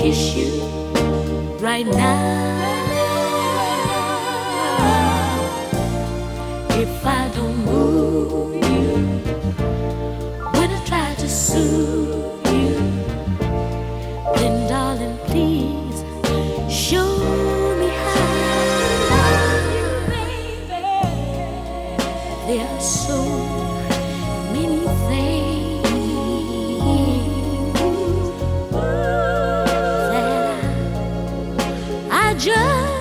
kiss you right now. If I don't move you when I try to soothe you, then darling, please show me how. There are so many things that I just